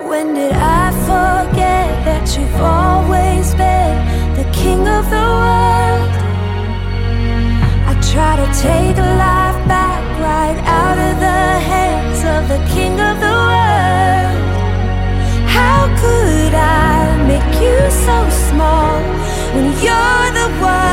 When did I forget that you've always been the king of the world? I try to take life back right out of the hands of the king of the world. How could I make you so small when you're the one